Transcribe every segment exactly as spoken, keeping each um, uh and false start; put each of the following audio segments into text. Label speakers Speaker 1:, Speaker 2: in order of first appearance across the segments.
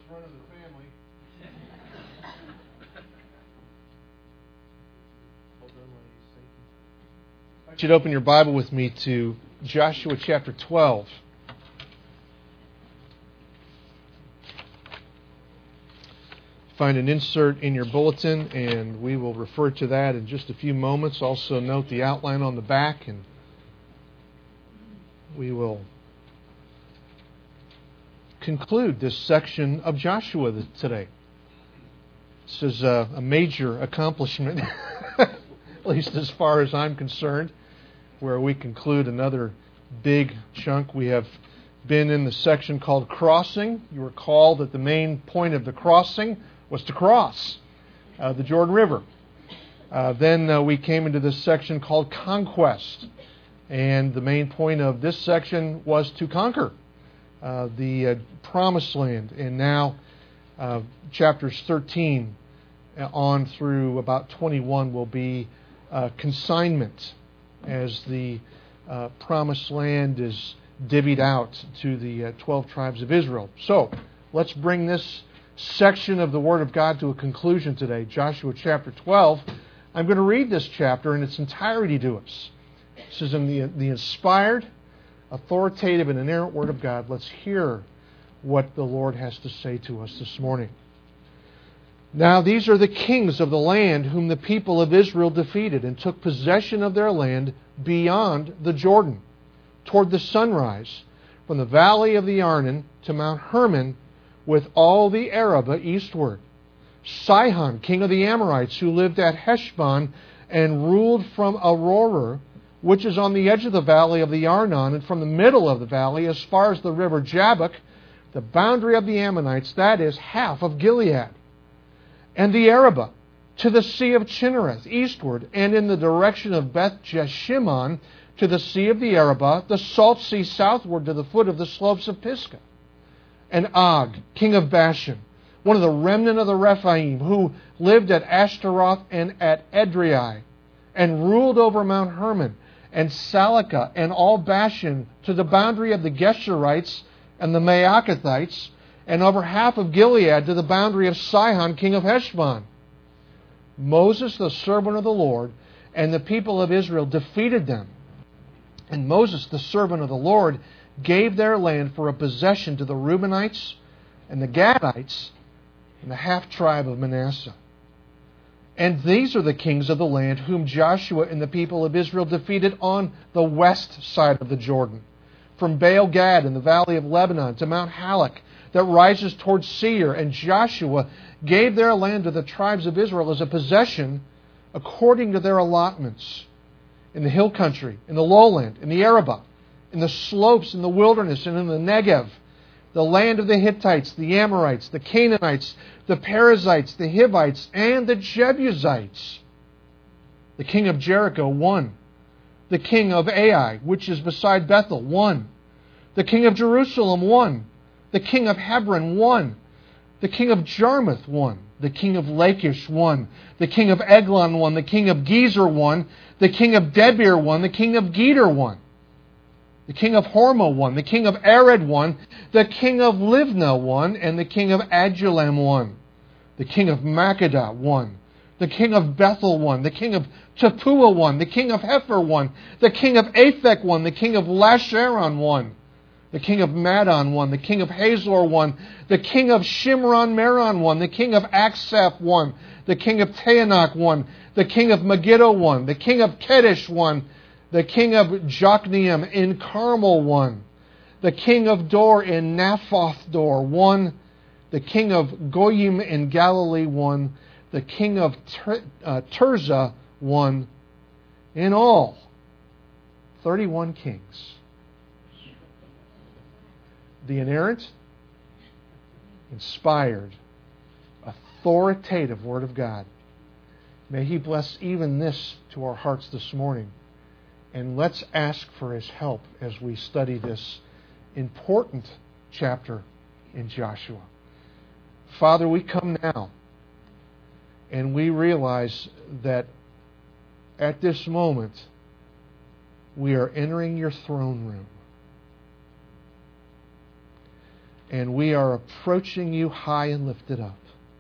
Speaker 1: run of the family. Hold on, ladies. Thank you. I want you to open your Bible with me to Joshua chapter twelve. Find an insert in your bulletin, and we will refer to that in just a few moments. Also note the outline on the back, and we will conclude this section of Joshua today. This is a, a major accomplishment, at least as far as I'm concerned, where we conclude another big chunk. We have been in the section called Crossing. You recall that the main point of the crossing was to cross uh, the Jordan River. Uh, then uh, we came into this section called Conquest, and the main point of this section was to conquer uh, the uh, Promised Land. And now uh, chapters thirteen on through about twenty-one will be uh, consignment, as the uh, Promised Land is divvied out to the uh, twelve tribes of Israel. So let's bring this section of the Word of God to a conclusion today. Joshua chapter twelve. I'm going to read this chapter in its entirety to us. This is in the, the inspired, authoritative, and inerrant Word of God. Let's hear what the Lord has to say to us this morning. Now these are the kings of the land whom the people of Israel defeated and took possession of their land beyond the Jordan, toward the sunrise, from the valley of the Arnon to Mount Hermon, with all the Arabah eastward. Sihon, king of the Amorites, who lived at Heshbon and ruled from Aroer, which is on the edge of the valley of the Arnon, and from the middle of the valley as far as the river Jabbok, the boundary of the Ammonites, that is, half of Gilead. And the Arabah, to the sea of Chinnereth eastward, and in the direction of Beth Jeshimon, to the sea of the Arabah, the salt sea southward to the foot of the slopes of Pisgah. And Og, king of Bashan, one of the remnant of the Rephaim, who lived at Ashtaroth and at Edrei, and ruled over Mount Hermon, and Salakah, and all Bashan, to the boundary of the Geshurites and the Maacathites, and over half of Gilead to the boundary of Sihon, king of Heshbon. Moses, the servant of the Lord, and the people of Israel defeated them. And Moses, the servant of the Lord, gave their land for a possession to the Reubenites and the Gadites and the half-tribe of Manasseh. And these are the kings of the land whom Joshua and the people of Israel defeated on the west side of the Jordan, from Baal Gad in the valley of Lebanon to Mount Halak that rises towards Seir. And Joshua gave their land to the tribes of Israel as a possession according to their allotments, in the hill country, in the lowland, in the Arabah, in the slopes, in the wilderness, and in the Negev, the land of the Hittites, the Amorites, the Canaanites, the Perizzites, the Hivites, and the Jebusites. The king of Jericho won. The king of Ai, which is beside Bethel, won. The king of Jerusalem won. The king of Hebron won. The king of Jarmuth won. The king of Lachish won. The king of Eglon won. The king of Gezer won. The king of Debir won. The king of Geder won. The king of Hormah won. The king of Arad won. The king of Livnah won. And the king of Adullam won. The king of Makkedah won. The king of Bethel won. The king of Tappuah won. The king of Hepher won. The king of Aphek won. The king of Lasharon won. The king of Madon won. The king of Hazor won. The king of Shimron Meron won. The king of Aksaph won. The king of Taanach won. The king of Megiddo won. The king of Kedesh won. The king of Jokneam in Carmel won. The king of Dor in Naphoth Dor won. The king of Goyim in Galilee won. The king of Ter- uh, Tirzah won. In all, thirty-one kings. The inerrant, inspired, authoritative Word of God. May He bless even this to our hearts this morning. And let's ask for His help as we study this important chapter in Joshua. Father, we come now and we realize that at this moment we are entering your throne room. And we are approaching you high and lifted up.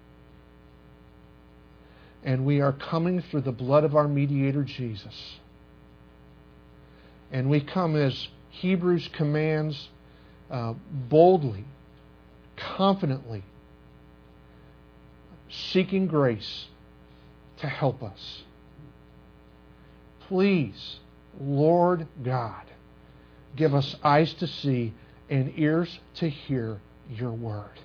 Speaker 1: And we are coming through the blood of our mediator, Jesus. And we come as Hebrews commands, uh, boldly, confidently, seeking grace to help us. Please, Lord God, give us eyes to see and ears to hear your word.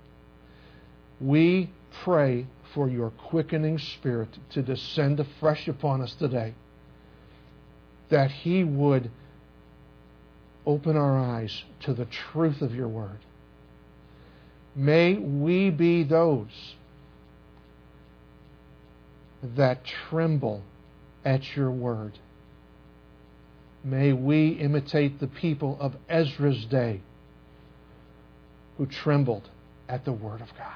Speaker 1: We pray for your quickening Spirit to descend afresh upon us today, that He would open our eyes to the truth of your word. May we be those that tremble at your word. May we imitate the people of Ezra's day who trembled at the word of God.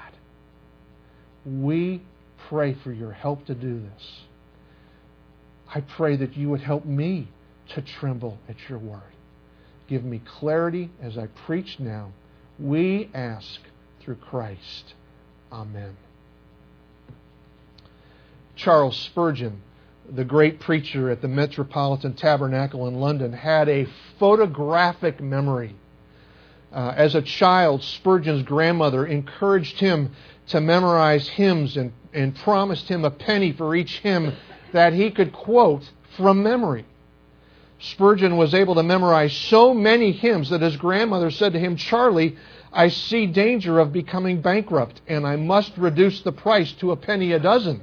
Speaker 1: We pray for your help to do this. I pray that you would help me to tremble at your word. Give me clarity as I preach now. We ask through Christ. Amen. Charles Spurgeon, the great preacher at the Metropolitan Tabernacle in London, had a photographic memory. Uh, as a child, Spurgeon's grandmother encouraged him to memorize hymns and, and promised him a penny for each hymn that he could quote from memory. Spurgeon was able to memorize so many hymns that his grandmother said to him, "Charlie, I see danger of becoming bankrupt, and I must reduce the price to a penny a dozen."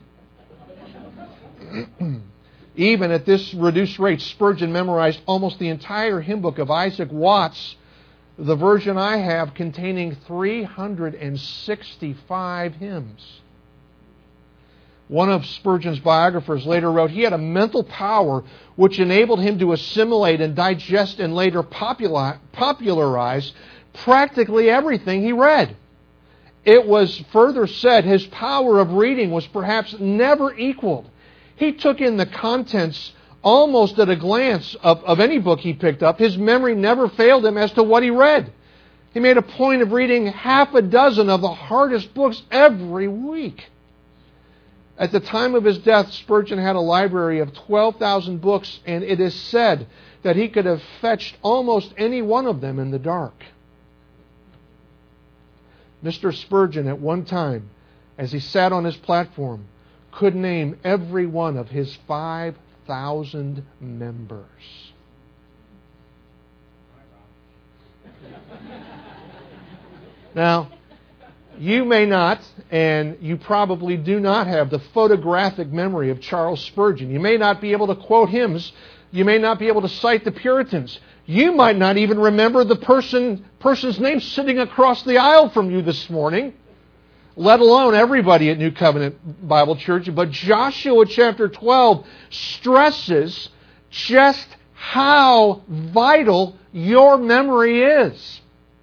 Speaker 1: Even at this reduced rate, Spurgeon memorized almost the entire hymn book of Isaac Watts, the version I have containing three hundred sixty-five hymns. One of Spurgeon's biographers later wrote, he had a mental power which enabled him to assimilate and digest and later popularize, popularize practically everything he read. It was further said his power of reading was perhaps never equaled. He took in the contents almost at a glance of, of any book he picked up. His memory never failed him as to what he read. He made a point of reading half a dozen of the hardest books every week. At the time of his death, Spurgeon had a library of twelve thousand books, and it is said that he could have fetched almost any one of them in the dark. Mister Spurgeon, at one time, as he sat on his platform, could name every one of his five thousand members. Now, you may not, and you probably do not have the photographic memory of Charles Spurgeon. You may not be able to quote hymns. You may not be able to cite the Puritans. You might not even remember the person person's name sitting across the aisle from you this morning, let alone everybody at New Covenant Bible Church. But Joshua chapter twelve stresses just how vital your memory is.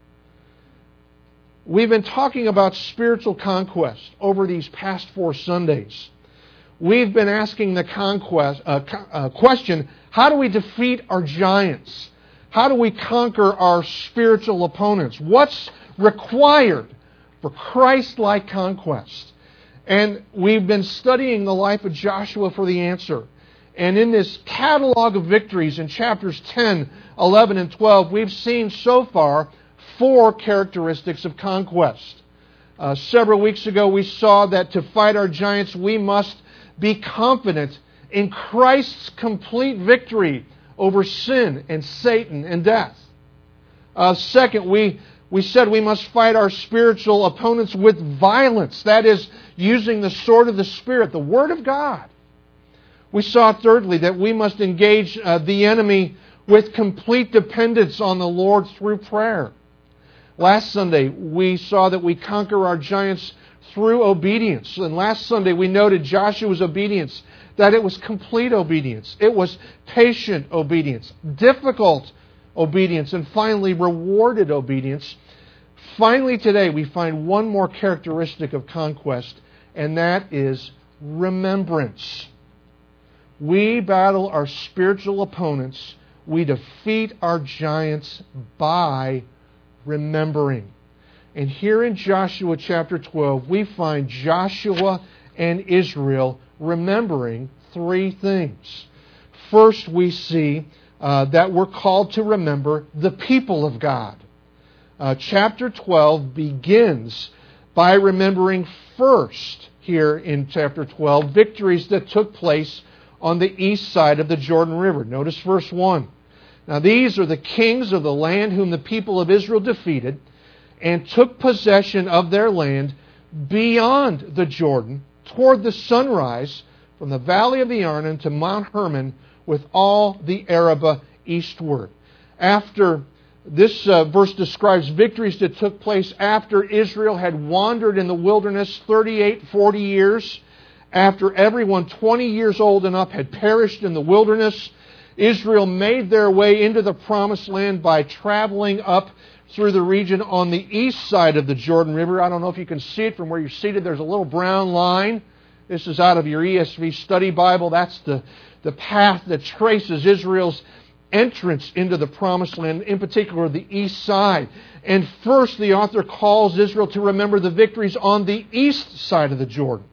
Speaker 1: We've been talking about spiritual conquest over these past four Sundays. We've been asking the conquest uh, uh, question, how do we defeat our giants? How do we conquer our spiritual opponents? What's required for Christ-like conquest? And we've been studying the life of Joshua for the answer. And in this catalog of victories in chapters ten, eleven, and twelve, we've seen so far four characteristics of conquest. Uh, several weeks ago, we saw that to fight our giants, we must be confident in Christ's complete victory over sin and Satan and death. Uh, second, we, we said we must fight our spiritual opponents with violence. That is, using the sword of the Spirit, the Word of God. We saw, thirdly, that we must engage uh, the enemy with complete dependence on the Lord through prayer. Last Sunday, we saw that we conquer our giants through obedience. And last Sunday, we noted Joshua's obedience, that it was complete obedience. It was patient obedience, difficult obedience, and finally, rewarded obedience. Finally, today, we find one more characteristic of conquest, and that is remembrance. We battle our spiritual opponents. We defeat our giants by remembering. And here in Joshua chapter twelve, we find Joshua and Israel remembering three things. First, we see uh, that we're called to remember the people of God. Uh, chapter twelve begins by remembering first, here in chapter twelve, victories that took place on the east side of the Jordan River. Notice verse one. Now these are the kings of the land whom the people of Israel defeated and took possession of their land beyond the Jordan, toward the sunrise, from the valley of the Arnon to Mount Hermon, with all the Arabah eastward. After this uh, verse describes victories that took place after Israel had wandered in the wilderness thirty-eight, forty years, after everyone twenty years old and up had perished in the wilderness. Israel made their way into the Promised Land by traveling up through the region on the east side of the Jordan River. I don't know if you can see it from where you're seated. There's a little brown line. This is out of your E S V study Bible. That's the, the path that traces Israel's entrance into the Promised Land, in particular the east side. And first, the author calls Israel to remember the victories on the east side of the Jordan.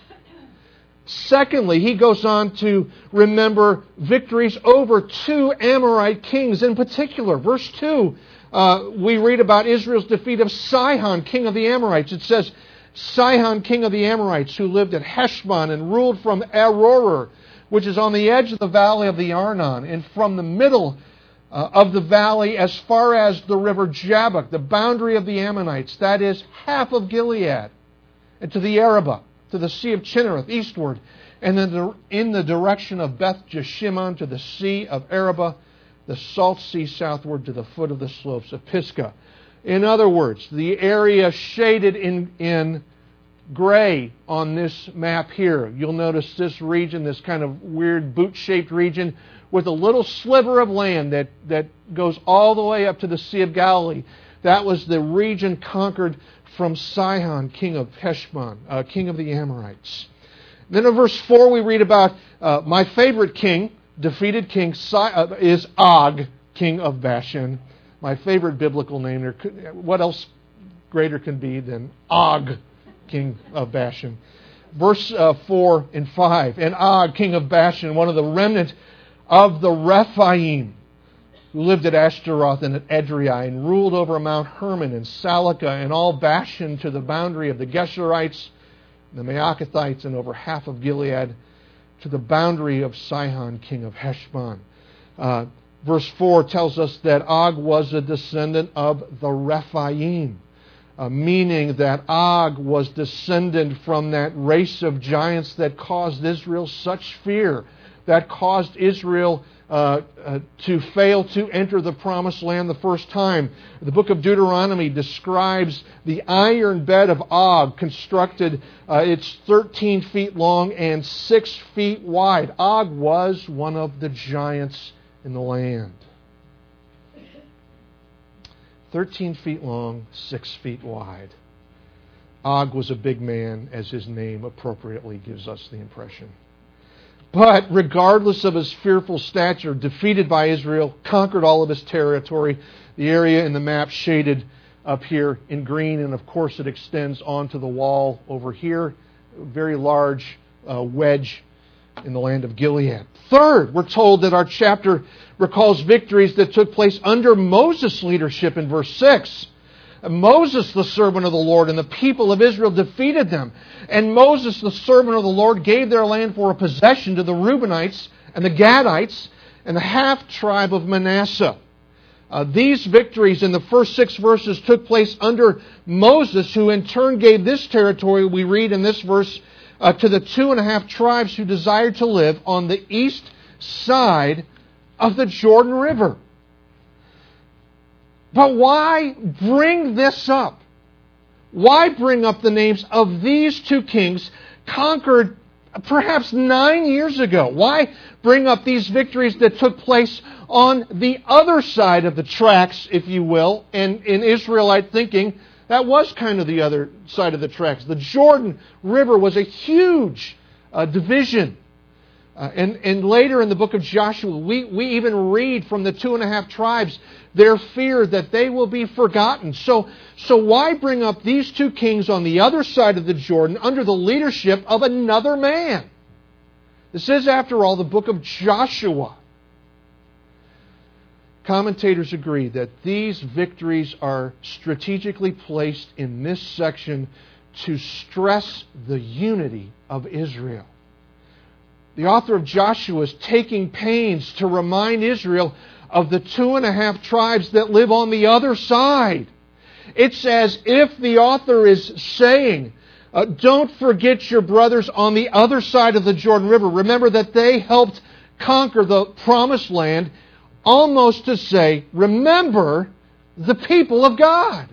Speaker 1: Secondly, he goes on to remember victories over two Amorite kings in particular. Verse two, uh, we read about Israel's defeat of Sihon, king of the Amorites. It says, Sihon, king of the Amorites, who lived at Heshbon and ruled from Aroer, which is on the edge of the valley of the Arnon, and from the middle uh, of the valley as far as the river Jabbok, the boundary of the Ammonites, that is half of Gilead, and to the Arabah, to the Sea of Chinnereth eastward, and then in the direction of Beth Jeshimon to the Sea of Arabah, the Salt Sea southward to the foot of the slopes of Pisgah. In other words, the area shaded in, in gray on this map here. You'll notice this region, this kind of weird boot-shaped region, with a little sliver of land that, that goes all the way up to the Sea of Galilee. That was the region conquered from Sihon, king of Heshbon, uh, king of the Amorites. Then in verse four we read about uh, my favorite king, defeated king, uh, is Og, king of Bashan. My favorite biblical name. There could, what else greater can be than Og, king of Bashan? Verse uh, four and five. And Og, king of Bashan, one of the remnant of the Rephaim, who lived at Ashtaroth and at Edrei, and ruled over Mount Hermon and Salakah and all Bashan to the boundary of the Geshurites, the Maacathites, and over half of Gilead to the boundary of Sihon, king of Heshbon. Uh, verse four tells us that Og was a descendant of the Rephaim, uh, meaning that Og was descended from that race of giants that caused Israel such fear, that caused Israel Uh, uh, to fail to enter the Promised Land the first time. The book of Deuteronomy describes the iron bed of Og constructed. Uh, it's thirteen feet long and six feet wide. Og was one of the giants in the land. thirteen feet long, six feet wide. Og was a big man, as his name appropriately gives us the impression. But regardless of his fearful stature, defeated by Israel, conquered all of his territory, the area in the map shaded up here in green, and of course it extends onto the wall over here, a very large uh, wedge in the land of Gilead. Third, we're told that our chapter recalls victories that took place under Moses' leadership in verse six. Moses, the servant of the Lord, and the people of Israel defeated them. And Moses, the servant of the Lord, gave their land for a possession to the Reubenites and the Gadites and the half-tribe of Manasseh. Uh, these victories in the first six verses took place under Moses, who in turn gave this territory, we read in this verse, uh, to the two and a half tribes who desired to live on the east side of the Jordan River. But why bring this up? Why bring up the names of these two kings conquered perhaps nine years ago? Why bring up these victories that took place on the other side of the tracks, if you will? And in Israelite thinking, that was kind of the other side of the tracks. The Jordan River was a huge uh, division Uh, and, and later in the book of Joshua, we, we even read from the two and a half tribes their fear that they will be forgotten. So, so why bring up these two kings on the other side of the Jordan under the leadership of another man? This is, after all, the book of Joshua. Commentators agree that these victories are strategically placed in this section to stress the unity of Israel. The author of Joshua is taking pains to remind Israel of the two and a half tribes that live on the other side. It's as if the author is saying, uh, don't forget your brothers on the other side of the Jordan River. Remember that they helped conquer the promised land, almost to say, remember the people of God.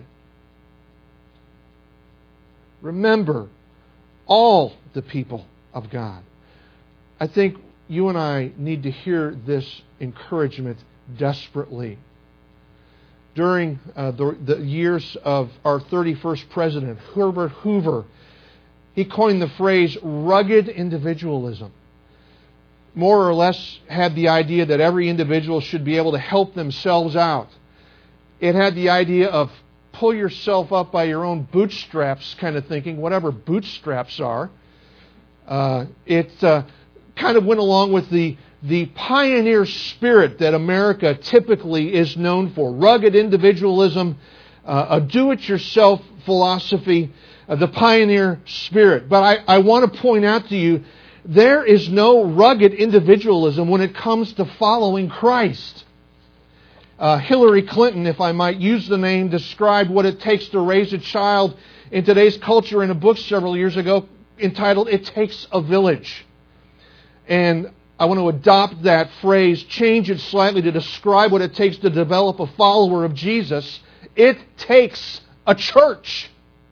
Speaker 1: Remember all the people of God. I think you and I need to hear this encouragement desperately. During uh, the, the years of our thirty-first president, Herbert Hoover, he coined the phrase rugged individualism. More or less had the idea that every individual should be able to help themselves out. It had the idea of pull yourself up by your own bootstraps kind of thinking, whatever bootstraps are. Uh, it uh, kind of went along with the, the pioneer spirit that America typically is known for. Rugged individualism, uh, a do-it-yourself philosophy, uh, the pioneer spirit. But I, I want to point out to you, there is no rugged individualism when it comes to following Christ. Uh, Hillary Clinton, if I might use the name, described what it takes to raise a child in today's culture in a book several years ago entitled, "It Takes a Village." And I want to adopt that phrase, change it slightly to describe what it takes to develop a follower of Jesus. It takes a church.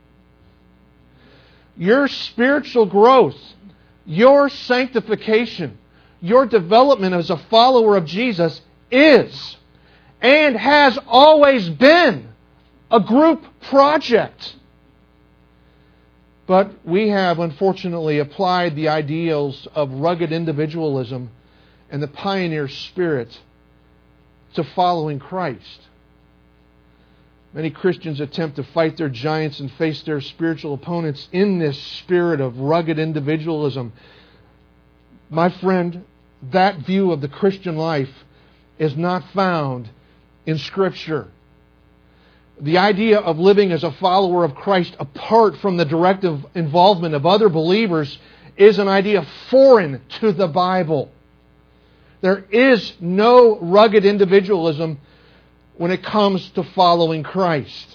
Speaker 1: Your spiritual growth, your sanctification, your development as a follower of Jesus is and has always been a group project. But we have, unfortunately, applied the ideals of rugged individualism and the pioneer spirit to following Christ. Many Christians attempt to fight their giants and face their spiritual opponents in this spirit of rugged individualism. My friend, that view of the Christian life is not found in Scripture. The idea of living as a follower of Christ apart from the direct involvement of other believers is an idea foreign to the Bible. There is no rugged individualism when it comes to following Christ.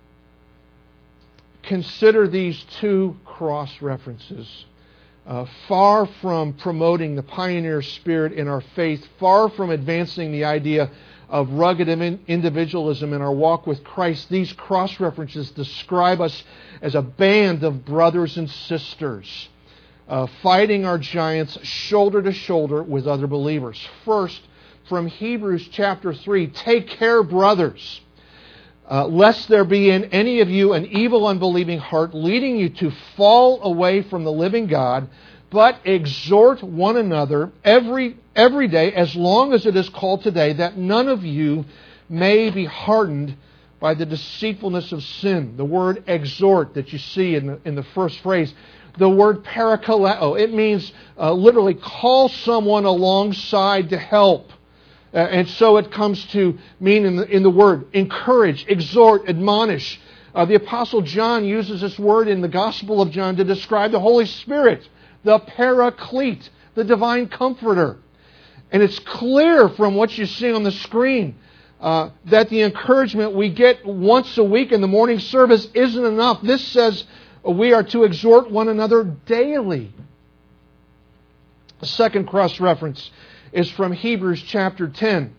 Speaker 1: Consider these two cross references. Uh, far from promoting the pioneer spirit in our faith, far from advancing the idea of rugged individualism in our walk with Christ, these cross-references describe us as a band of brothers and sisters, uh, fighting our giants shoulder to shoulder with other believers. First, from Hebrews chapter three, take care, brothers, uh, lest there be in any of you an evil, unbelieving heart, leading you to fall away from the living God, but exhort one another every every day, as long as it is called today, that none of you may be hardened by the deceitfulness of sin. The word exhort that you see in the, in the first phrase, the word parakaleo, it means uh, literally call someone alongside to help. Uh, and so it comes to mean in the, in the word encourage, exhort, admonish. Uh, the Apostle John uses this word in the Gospel of John to describe the Holy Spirit, the Paraclete, the divine comforter. And it's clear from what you see on the screen uh, that the encouragement we get once a week in the morning service isn't enough. This says we are to exhort one another daily. The second cross-reference is from Hebrews chapter ten.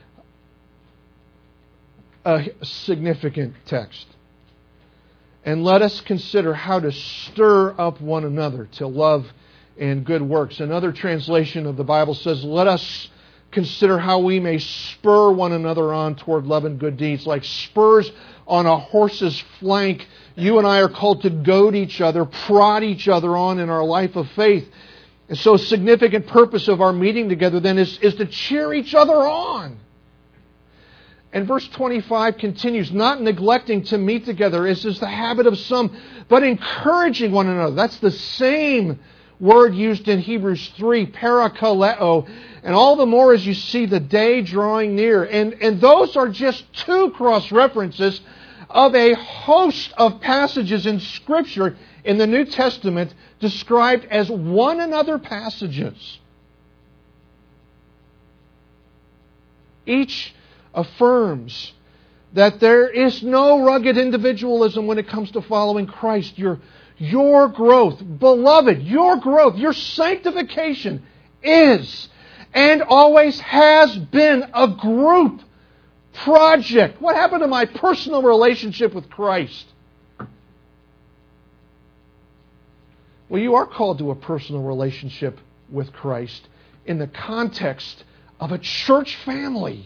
Speaker 1: A significant text. And let us consider how to stir up one another to love and good works. Another translation of the Bible says, let us consider how we may spur one another on toward love and good deeds. Like spurs on a horse's flank, you and I are called to goad each other, prod each other on in our life of faith. And so a significant purpose of our meeting together then is, is to cheer each other on. And verse twenty-five continues, not neglecting to meet together, as is the habit of some, but encouraging one another. That's the same word used in Hebrews three, parakaleo, and all the more as you see the day drawing near. And, and those are just two cross-references of a host of passages in Scripture in the New Testament described as one another passages. Each affirms that there is no rugged individualism when it comes to following Christ. Your, your growth, beloved, your growth, your sanctification is and always has been a group project. What happened to my personal relationship with Christ? Well, you are called to a personal relationship with Christ in the context of a church family.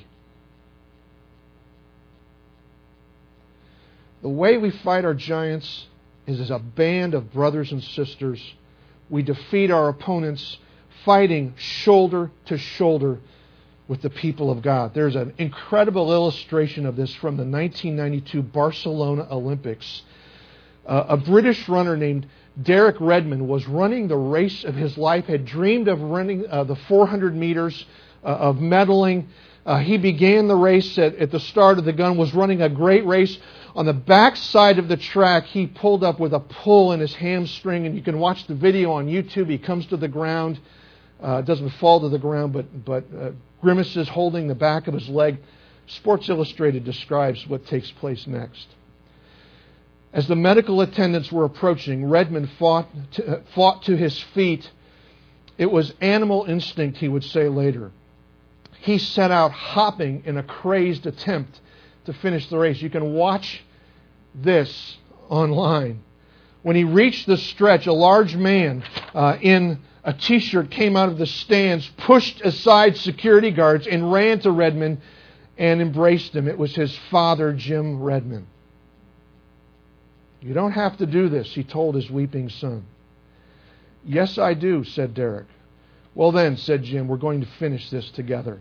Speaker 1: The way we fight our giants is as a band of brothers and sisters. We defeat our opponents fighting shoulder to shoulder with the people of God. There's an incredible illustration of this from the nineteen ninety-two Barcelona Olympics. Uh, a British runner named Derek Redmond was running the race of his life, had dreamed of running uh, the four hundred meters, uh, of medaling. Uh, he began the race at, at the start of the gun, was running a great race. On the back side of the track, he pulled up with a pull in his hamstring, and you can watch the video on YouTube. He comes to the ground, uh, doesn't fall to the ground, but, but uh, grimaces holding the back of his leg. Sports Illustrated describes what takes place next. As the medical attendants were approaching, Redmond fought to, uh, fought to his feet. It was animal instinct, he would say later. He set out hopping in a crazed attempt to finish the race. You can watch this online. When he reached the stretch, a large man uh, in a t-shirt came out of the stands, pushed aside security guards, and ran to Redmond and embraced him. It was his father, Jim Redmond. You don't have to do this, he told his weeping son. Yes, I do, said Derek. Well then, said Jim, we're going to finish this together.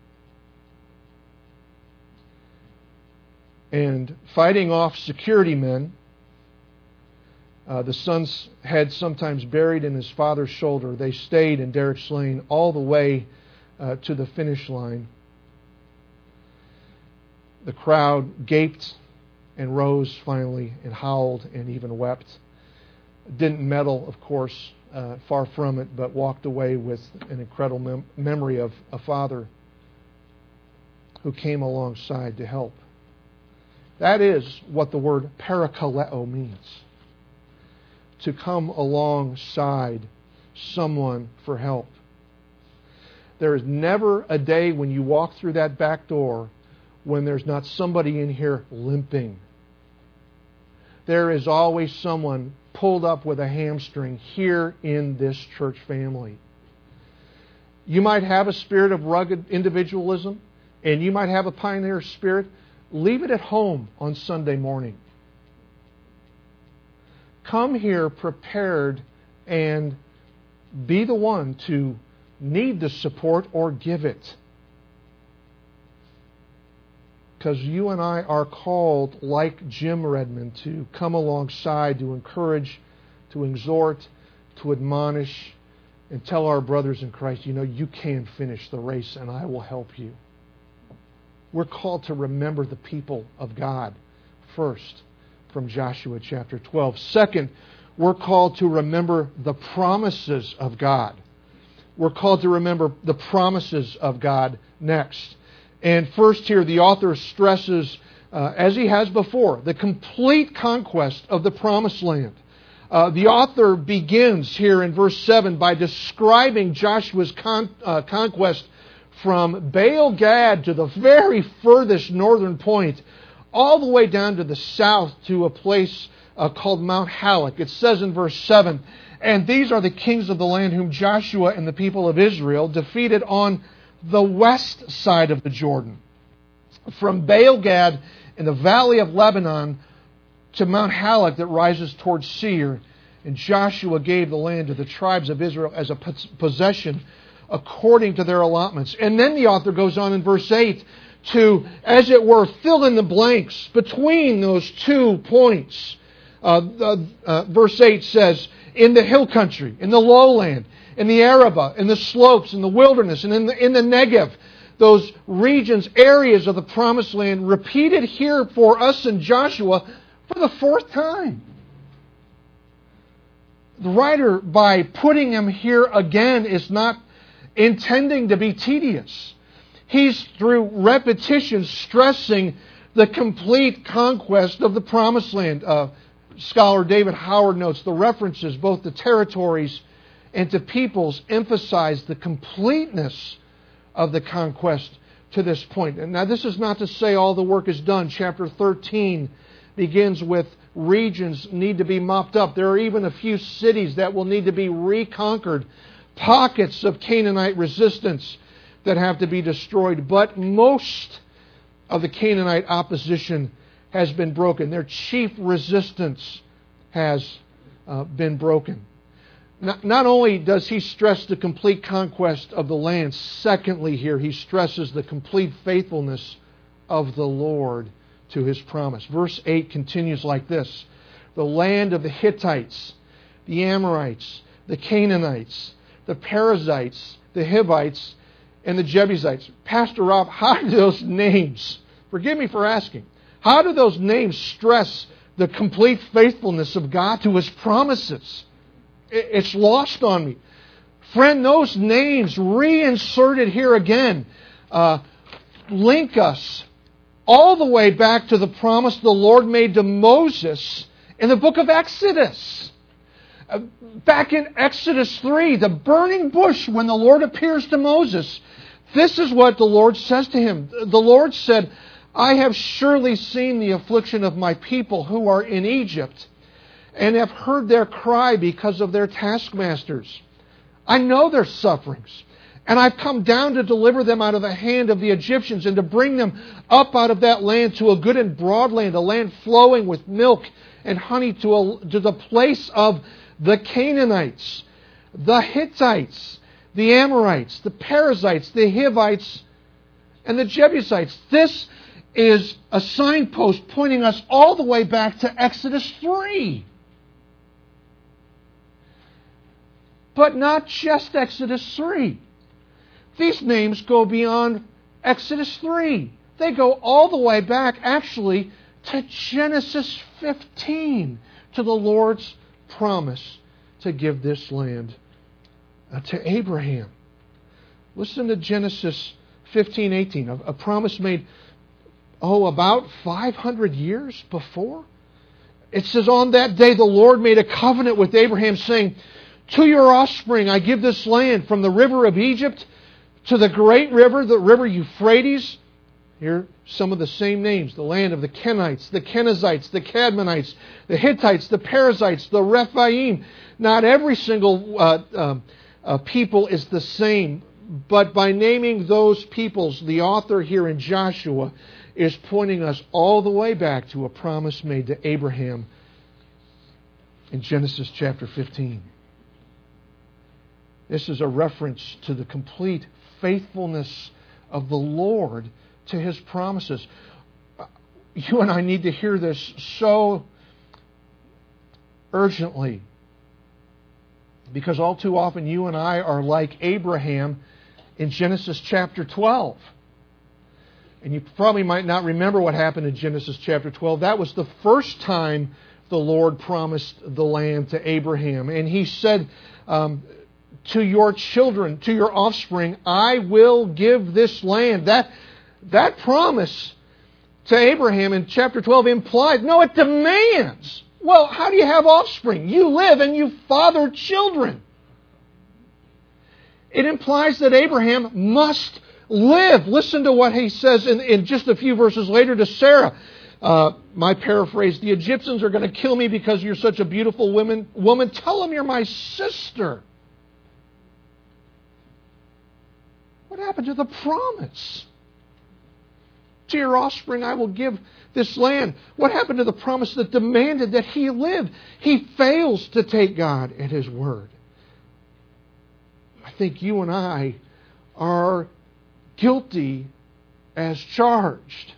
Speaker 1: And fighting off security men, uh, the son's head sometimes buried in his father's shoulder, they stayed in Derek's lane all the way uh, to the finish line. The crowd gaped and rose finally and howled and even wept. Didn't medal, of course, uh, far from it, but walked away with an incredible mem- memory of a father who came alongside to help. That is what the word parakaleo means. To come alongside someone for help. There is never a day when you walk through that back door when there's not somebody in here limping. There is always someone pulled up with a hamstring here in this church family. You might have a spirit of rugged individualism, and you might have a pioneer spirit. Leave it at home on Sunday morning. Come here prepared and be the one to need the support or give it. Because you and I are called, like Jim Redmond, to come alongside, to encourage, to exhort, to admonish, and tell our brothers in Christ, you know, you can finish the race and I will help you. We're called to remember the people of God first, from Joshua chapter twelve. Second, we're called to remember the promises of God. We're called to remember the promises of God next. And first here, the author stresses, uh, as he has before, the complete conquest of the Promised Land. Uh, the author begins here in verse seven by describing Joshua's con- uh, conquest from Baal Gad to the very furthest northern point, all the way down to the south to a place uh, called Mount Halak. It says in verse seven, and these are the kings of the land whom Joshua and the people of Israel defeated on the west side of the Jordan, from Baal Gad in the valley of Lebanon to Mount Halak that rises towards Seir, And Joshua gave the land to the tribes of Israel as a possession according to their allotments. And then the author goes on in verse eight to, as it were, fill in the blanks between those two points. Uh, uh, uh, verse eight says, in the hill country, in the lowland, in the Arabah, in the slopes, in the wilderness, and in the, in the Negev, those regions, areas of the promised land, repeated here for us in Joshua for the fourth time. The writer, by putting him here again, is not intending to be tedious. He's, through repetition, stressing the complete conquest of the promised land. Uh, scholar David Howard notes the references both to territories and to peoples emphasize the completeness of the conquest to this point. And now this is not to say all the work is done. Chapter thirteen begins with regions need to be mopped up. There are even a few cities that will need to be reconquered. Pockets of Canaanite resistance that have to be destroyed. But most of the Canaanite opposition has been broken. Their chief resistance has uh, been broken. Not, not only does he stress the complete conquest of the land, secondly here he stresses the complete faithfulness of the Lord to His promise. Verse eight continues like this. The land of the Hittites, the Amorites, the Canaanites, the Perizzites, the Hivites, and the Jebusites. Pastor Rob, how do those names, forgive me for asking, how do those names stress the complete faithfulness of God to His promises? It's lost on me. Friend, those names reinserted here again uh, link us all the way back to the promise the Lord made to Moses in the book of Exodus. Uh, back in Exodus three, the burning bush, when the Lord appears to Moses, this is what the Lord says to him. The Lord said, I have surely seen the affliction of my people who are in Egypt, and have heard their cry because of their taskmasters. I know their sufferings, and I've come down to deliver them out of the hand of the Egyptians and to bring them up out of that land to a good and broad land, a land flowing with milk and honey, to, a, to the place of the Canaanites, the Hittites, the Amorites, the Perizzites, the Hivites, and the Jebusites. This is a signpost pointing us all the way back to Exodus three. But not just Exodus three. These names go beyond Exodus three. They go all the way back, actually, to Genesis fifteen, to the Lord's promise to give this land uh, to Abraham. Listen to Genesis fifteen eighteen, a, a promise made, oh, about five hundred years before. It says, on that day the Lord made a covenant with Abraham, saying, to your offspring I give this land, from the river of Egypt to the great river, the river Euphrates. Here, some of the same names. The land of the Kenites, the Kenizzites, the Cadmonites, the Hittites, the Perizzites, the Rephaim. Not every single uh, uh, uh, people is the same. But by naming those peoples, the author here in Joshua is pointing us all the way back to a promise made to Abraham in Genesis chapter fifteen. This is a reference to the complete faithfulness of the Lord to His promises. You and I need to hear this so urgently, because all too often you and I are like Abraham in Genesis chapter twelve. And you probably might not remember what happened in Genesis chapter twelve. That was the first time the Lord promised the land to Abraham. And He said, um, to your children, to your offspring, I will give this land. That, that promise to Abraham in chapter twelve implies, no, it demands. Well, how do you have offspring? You live and you father children. It implies that Abraham must live. Listen to what he says in, in just a few verses later to Sarah. Uh, my paraphrase, the Egyptians are going to kill me because you're such a beautiful woman. Woman, tell them you're my sister. What happened to the promise? To your offspring I will give this land. What happened to the promise that demanded that he live? He fails to take God at His word. I think you and I are guilty as charged.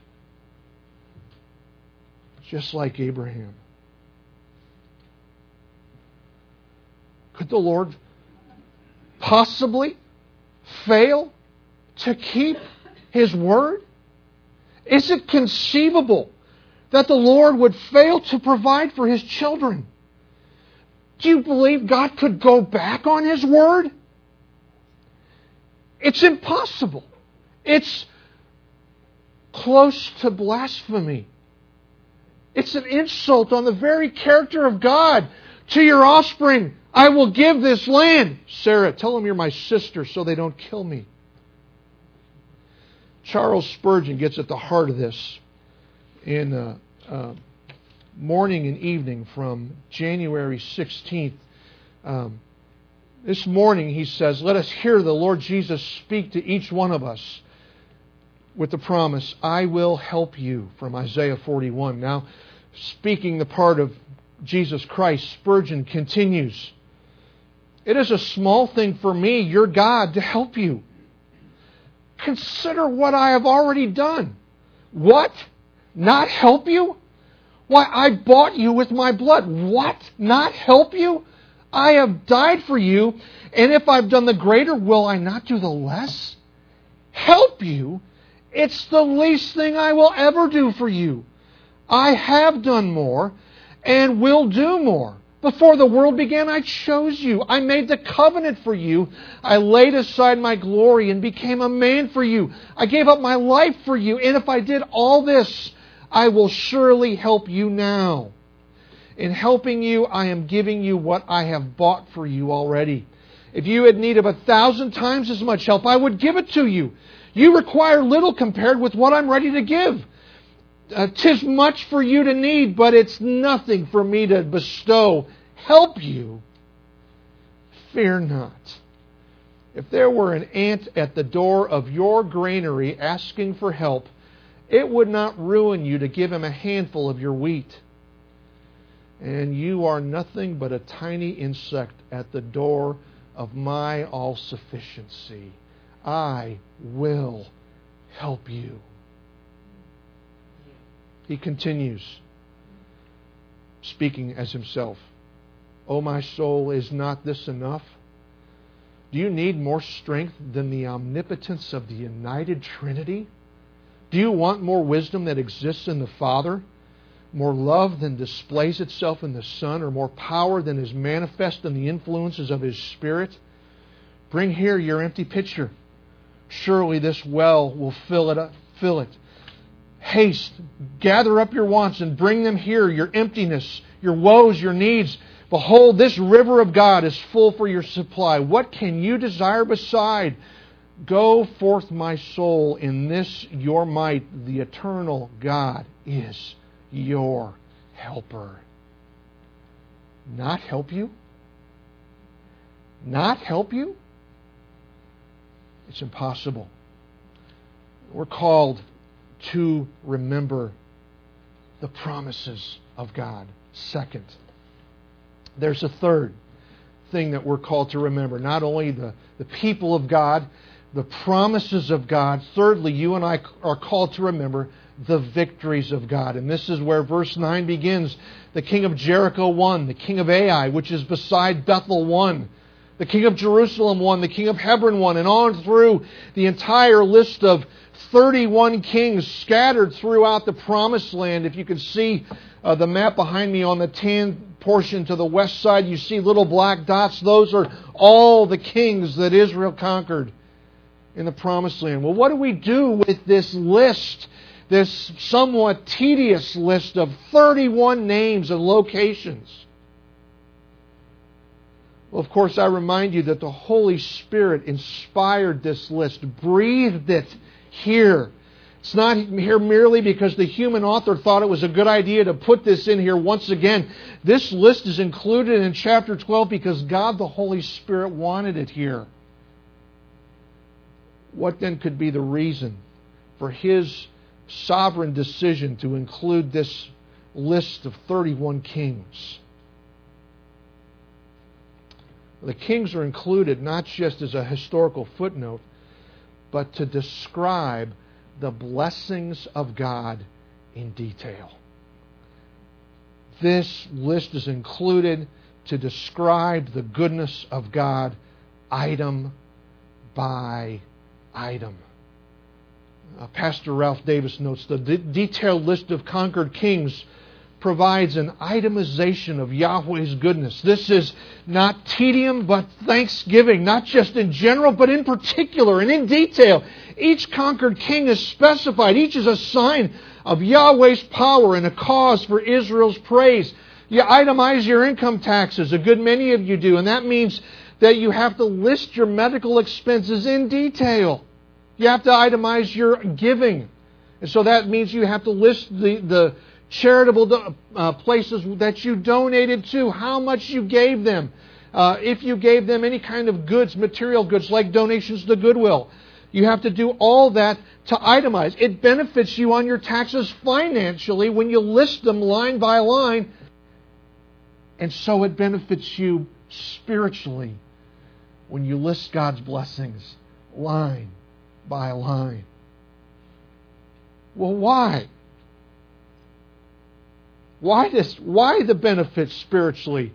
Speaker 1: Just like Abraham. Could the Lord possibly fail to keep His word? Is it conceivable that the Lord would fail to provide for His children? Do you believe God could go back on His word? It's impossible. It's close to blasphemy. It's an insult on the very character of God. To your offspring I will give this land. Sarah, tell them you're my sister so they don't kill me. Charles Spurgeon gets at the heart of this in uh, uh, Morning and Evening from January sixteenth. Um, this morning he says, let us hear the Lord Jesus speak to each one of us with the promise, I will help you, from Isaiah forty-one. Now, speaking the part of Jesus Christ, Spurgeon continues, it is a small thing for me, your God, to help you. Consider what I have already done. What? Not help you? Why, I bought you with my blood. What? Not help you? I have died for you, and if I've done the greater, will I not do the less? Help you? It's the least thing I will ever do for you. I have done more and will do more. Before the world began, I chose you. I made the covenant for you. I laid aside my glory and became a man for you. I gave up my life for you. And if I did all this, I will surely help you now. In helping you, I am giving you what I have bought for you already. If you had need of a thousand times as much help, I would give it to you. You require little compared with what I'm ready to give. Uh, 'tis much for you to need, but it's nothing for me to bestow. Help you. Fear not. If there were an ant at the door of your granary asking for help, it would not ruin you to give him a handful of your wheat. And you are nothing but a tiny insect at the door of my all-sufficiency. I will help you. He continues, speaking as himself. O my soul, is not this enough? Do you need more strength than the omnipotence of the united Trinity? Do you want more wisdom that exists in the Father? More love than displays itself in the Son? Or more power than is manifest in the influences of His Spirit? Bring here your empty pitcher. Surely this well will fill it up, fill it. Haste, gather up your wants and bring them here, your emptiness, your woes, your needs. Behold, this river of God is full for your supply. What can you desire beside? Go forth, my soul, in this your might. The eternal God is your helper. Not help you? Not help you? It's impossible. We're called to remember the promises of God. Second, there's a third thing that we're called to remember. Not only the, the people of God, the promises of God. Thirdly, you and I are called to remember the victories of God. And this is where verse nine begins. The king of Jericho won. The king of Ai, which is beside Bethel, won. The king of Jerusalem won. The king of Hebron won. And on through the entire list of thirty-one kings scattered throughout the promised land. If you can see uh, the map behind me on the tan portion to the west side, you see little black dots. Those are all the kings that Israel conquered in the promised land. Well, what do we do with this list, this somewhat tedious list of thirty-one names and locations? Well, of course, I remind you that the Holy Spirit inspired this list, breathed it here. It's not here merely because the human author thought it was a good idea to put this in here once again. This list is included in chapter twelve because God the Holy Spirit wanted it here. What then could be the reason for His sovereign decision to include this list of thirty-one kings. The kings are included not just as a historical footnote, but to describe the blessings of God in detail. This list is included to describe the goodness of God item by item. Uh, Pastor Ralph Davis notes the de- detailed list of conquered kings provides an itemization of Yahweh's goodness. This is not tedium, but thanksgiving, not just in general, but in particular and in detail. Each conquered king is specified. Each is a sign of Yahweh's power and a cause for Israel's praise. You itemize your income taxes, a good many of you do, and that means that you have to list your medical expenses in detail. You have to itemize your giving. And so that means you have to list the, the charitable uh, places that you donated to, how much you gave them. Uh, if you gave them any kind of goods, material goods, like donations to Goodwill. You have to do all that to itemize. It benefits you on your taxes financially when you list them line by line. And so it benefits you spiritually when you list God's blessings line by line. Well, why? Why this? Why the benefits spiritually?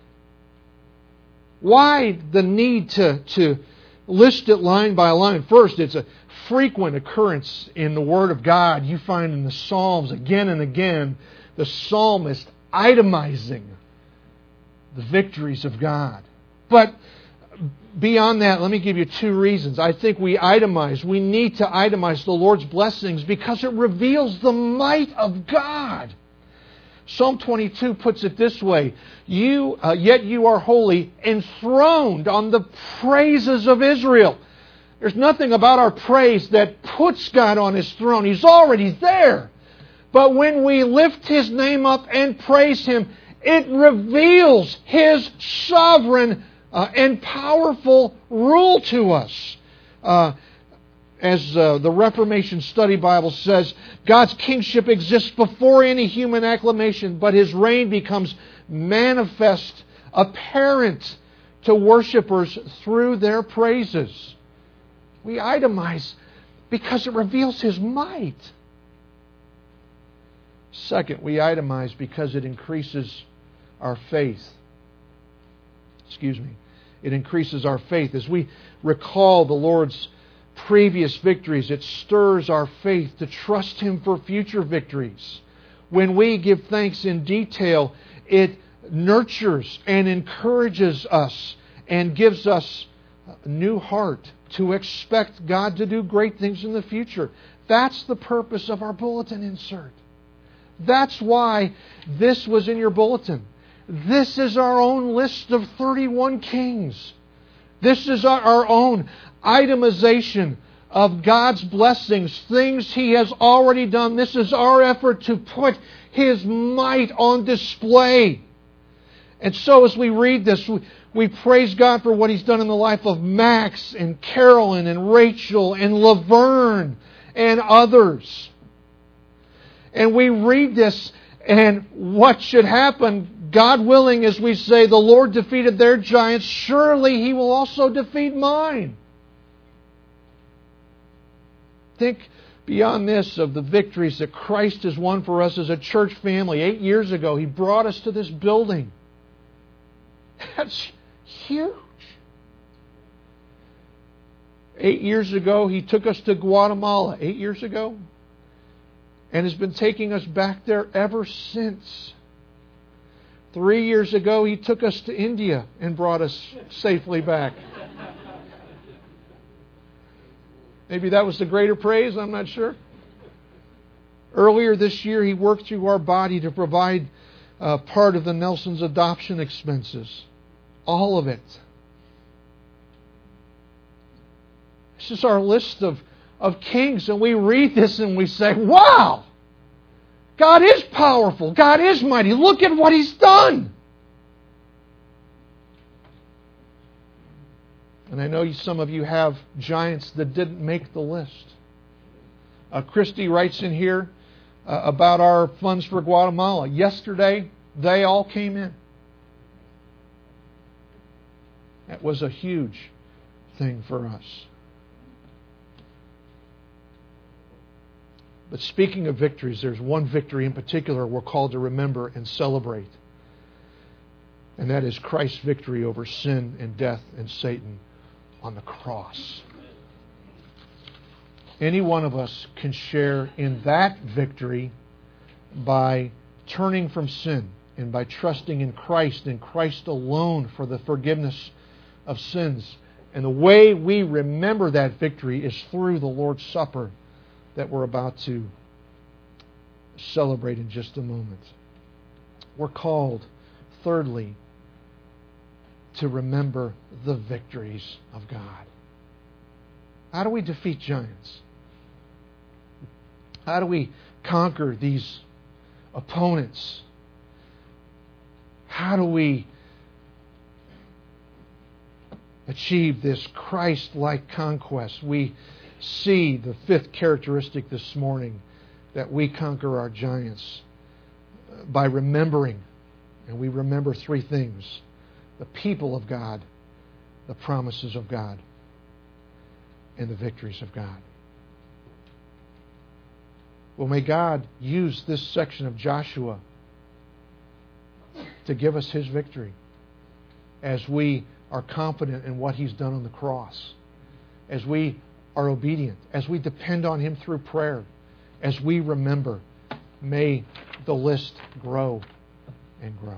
Speaker 1: Why the need to, to list it line by line? First, it's a frequent occurrence in the Word of God. You find in the Psalms again and again the psalmist itemizing the victories of God. But beyond that, let me give you two reasons. I think we itemize, we need to itemize the Lord's blessings because it reveals the might of God. Psalm twenty-two puts it this way, "You, uh, yet you are holy, enthroned on the praises of Israel." There's nothing about our praise that puts God on His throne. He's already there. But when we lift His name up and praise Him, it reveals His sovereign uh, and powerful rule to us. Uh, As uh, the Reformation Study Bible says, God's kingship exists before any human acclamation, but His reign becomes manifest, apparent to worshipers through their praises. We itemize because it reveals His might. Second, we itemize because it increases our faith. Excuse me. It increases our faith. As we recall the Lord's previous victories, it stirs our faith to trust Him for future victories. When we give thanks in detail, it nurtures and encourages us and gives us a new heart to expect God to do great things in the future. That's the purpose of our bulletin insert. That's why this was in your bulletin. This is our own list of thirty-one kings. This is our, our own itemization of God's blessings, things He has already done. This is our effort to put His might on display. And so as we read this, we, we praise God for what He's done in the life of Max and Carolyn and Rachel and Laverne and others. And we read this, and what should happen, God willing, as we say, the Lord defeated their giants, surely He will also defeat mine. Think beyond this of the victories that Christ has won for us as a church family. Eight years ago, He brought us to this building. That's huge. Eight years ago, He took us to Guatemala. Eight years ago. And has been taking us back there ever since. Three years ago, He took us to India and brought us safely back. Maybe that was the greater praise, I'm not sure. Earlier this year, He worked through our body to provide uh, part of the Nelson's adoption expenses. All of it. This is our list of, of kings, and we read this and we say, wow! God is powerful. God is mighty. Look at what He's done. And I know some of you have giants that didn't make the list. Uh, Christy writes in here uh, about our funds for Guatemala. Yesterday, they all came in. That was a huge thing for us. But speaking of victories, there's one victory in particular we're called to remember and celebrate. And that is Christ's victory over sin and death and Satan on the cross. Any one of us can share in that victory by turning from sin and by trusting in Christ and Christ alone for the forgiveness of sins. And the way we remember that victory is through the Lord's Supper that we're about to celebrate in just a moment. We're called, thirdly, to remember the victories of God. How do we defeat giants? How do we conquer these opponents? How do we achieve this Christ-like conquest? We see the fifth characteristic this morning, that we conquer our giants by remembering. And we remember three things: the people of God, the promises of God, and the victories of God. Well, may God use this section of Joshua to give us His victory as we are confident in what He's done on the cross, as we are obedient, as we depend on Him through prayer, as we remember. May the list grow and grow.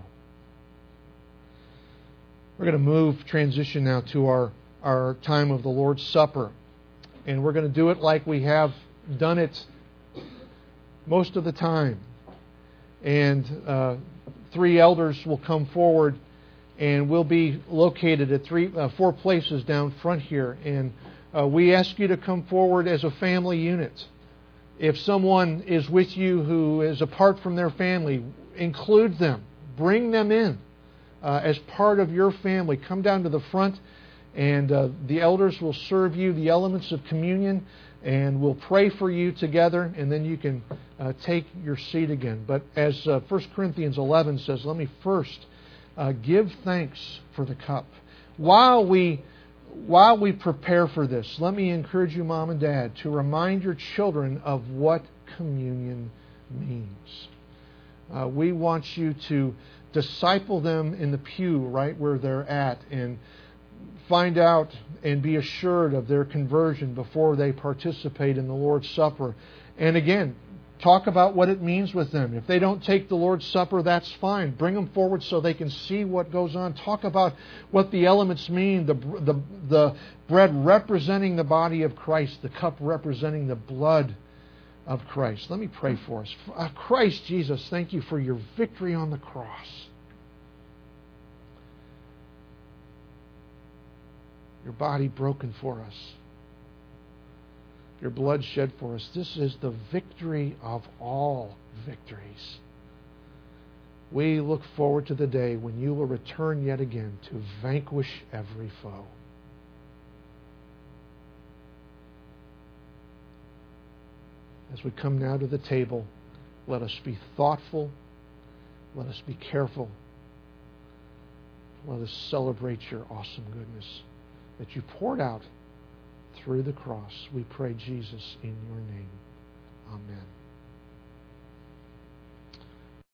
Speaker 1: We're going to move, transition now to our, our time of the Lord's Supper. And we're going to do it like we have done it most of the time. And uh, three elders will come forward, and we'll be located at three, uh, four places down front here. And uh, we ask you to come forward as a family unit. If someone is with you who is apart from their family, include them. Bring them in uh, as part of your family. Come down to the front, and uh, the elders will serve you the elements of communion, and we'll pray for you together, and then you can uh, take your seat again. But as uh, First Corinthians eleven says, let me first uh, give thanks for the cup. While we while we prepare for this, let me encourage you, Mom and Dad, to remind your children of what communion means. Uh, we want you to disciple them in the pew right where they're at, and find out and be assured of their conversion before they participate in the Lord's Supper. And again, talk about what it means with them. If they don't take the Lord's Supper, that's fine. Bring them forward so they can see what goes on. Talk about what the elements mean. The, the, the bread representing the body of Christ, the cup representing the blood of Christ. Let me pray for us. Uh, Christ Jesus, thank you for your victory on the cross. Your body broken for us. Your blood shed for us. This is the victory of all victories. We look forward to the day when you will return yet again to vanquish every foe. As we come now to the table, let us be thoughtful. Let us be careful. Let us celebrate your awesome goodness that you poured out through the cross. We pray, Jesus, in your name. Amen.